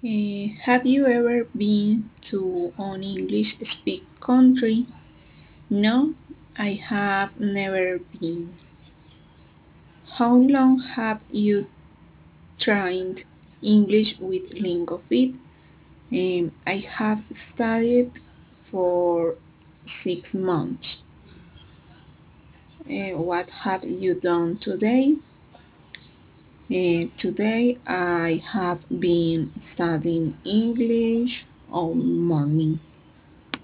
Have you ever been to an English speak country? No, I have never been. How long have you trained English with LingoFit? I have studied for 6 months. What have you done today? Today I have been studying English all morning.